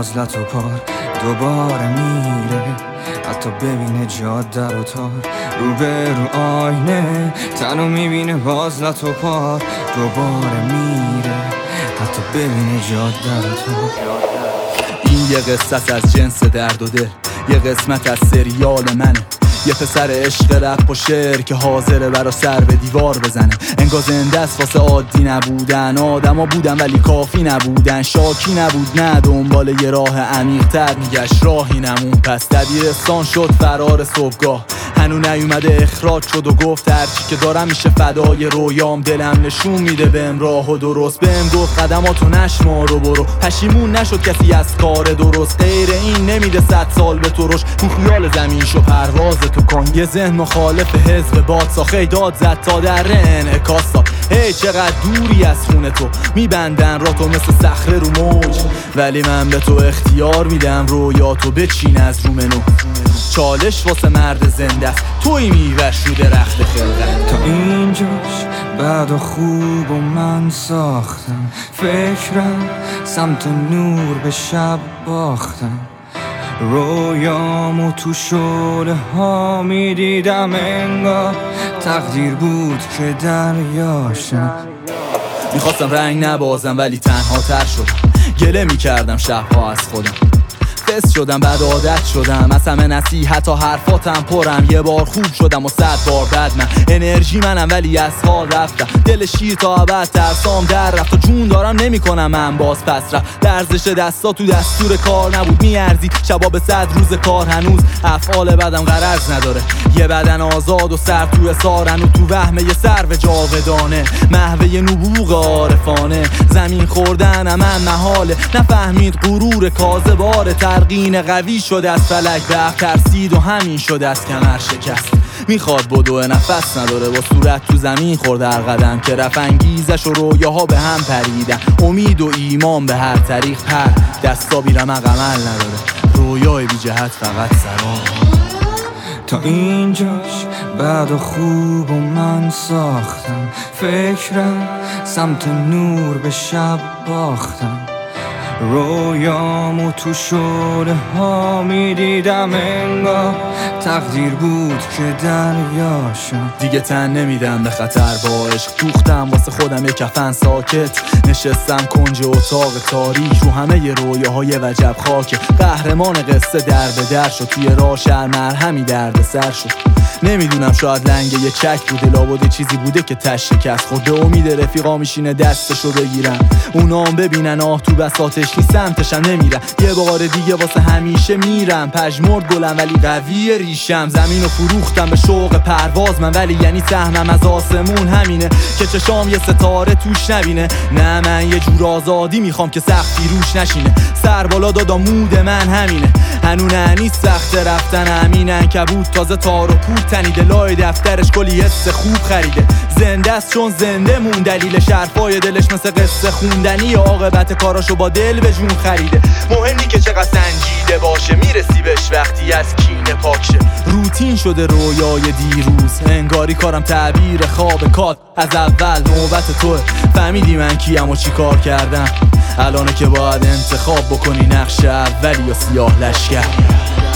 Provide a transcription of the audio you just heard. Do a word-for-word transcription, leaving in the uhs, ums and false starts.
فاضلت و پار دوباره میره، حتی ببینه جاده رو تار رو به رو آینه، تنو میبینه فاضلت و پار دوباره میره، حتی ببینه جاده رو تار. این یه قصت از جنس درد و دل، یه قسمت از سریال منه، یه پسر عشق رپ و شعر که حاضره برا سر به دیوار بزنه. انگار زنده است واسه عادی نبودن، آدما بودن ولی کافی نبودن، شاکی نبود نه دنبال یه راه عمیق‌تر میگشت راهی نمون. پس دبیرستان شد فرار صبحگاه، هنو نیومده اخراج شد و گفت هرچی که دارم میشه فدای رویام، دلم نشون میده بهم راه و درست، بهم گفت قدماتو نشمار و برو، پشیمون نشد کسی از کار درست، غیر این نمیده صد سال به تو روش، تو خیال زمین شو پرواز تو کن. یه ذهن مخالف حزب باد ساخه داد زد تا در انعکاس داد، هی چقدر دوری از خونه تو، میبندن را تو مثل صخره رو موج، ولی من به تو اختیار میدم رویاتو بچین از رو منو. چالش واسه مرد زنده است، توی میوش رو درخت خلقت. تا اینجاش بعد و خوب و من ساختم، فکرم سمت نور به شب باختم، رویامو تو شعله ها میدیدم، انگار تقدیر بود که دریاشم. میخواستم رنگ نبازم ولی تنها تر شدم، گله میکردم شبها از خودم، فس شدم بعد عادت شدم، از همه نصیحت تا حرفاتم پرم، یه بار خوب شدم و صد بار بد. من انرژی منم ولی از حال رفتم، دل شیر تا ابد ترسام در رفت، و جون دارم نمی کنم من باز پس رفت. لرزش دستا تو دستور کار نبود، میارزی شبا به صد روز کار، هنوز افعال بدم غرض نداره، یه بدن آزاد و سر تو اثارن و تو وهم یه سرو جاودانه، محوه نبوغ عارفانه، زمین خوردن من محاله، نفهمید غرور کاذباره، ترقین قوی شده از فلک به ترسید و همین شده از کمر شکست. میخواد بدو نفس نداره، با صورت تو زمین خورد هر قدم که رفت، انگیزش و رویاها به هم پریدن، امید و ایمان به هر طریق پر، دستا بی رمق عمل نداره، رویای بی جهت فقط سرام. تا اینجاش بعد و خوب و من ساختم، فکرم سمت نور به شب باختم، رویامو تو شعله ها میدیدم، انگار تقدیر بود که دریاشم. دیگه تن نمیدم به خطر با عشق، دوختم واسه خودم یه کفن ساکت، نشستم کنج اتاق تاریک، رو همه ی رویاهای وجب خاک، قهرمان قصه در به در شد، توی راه شهر مرهمی درد سر شد. نمیدونم شاید لنگه یه چک بوده، لابد چیزی بوده که تش شکست خورد، به امید رفیقا میشینه دستشو بگیرن، اونام ببینن آه تو بساطش نیست، سمتشم نمیرم، یه بار دیگه واسه همیشه میرم، پژمرد گلم ولی قوی ریشم، زمینو فروختم به شوق پرواز من، ولی یعنی سهمم از آسمون همینه که چشام یه ستاره توش نبینه، نه من یه جور آزادی میخوام که سختی روش نشینه، سر بالا دادم مود من همینه، هنو نه نیست سخت رفتن، امینن کبود تازه تار و پود تنیده، لای دفترش کلی حس خوب خریده، زنده است چون زنده مون، دلیلش حرفای دلش مثل قصه خوندنی، عاقبت کاراشو با دل به جون خریده، مهمی که چقدر سنجیده باشه، میرسی بهش وقتی از کینه پاک شه. روتین شده رویای دیروز، انگاری کارم تعبیر خواب کات، از اول نوبت توه، فهمیدی من کیم و چی کار کردم، الانه که باید انتخاب بکنی نقش اولی یا سیاه لشکر.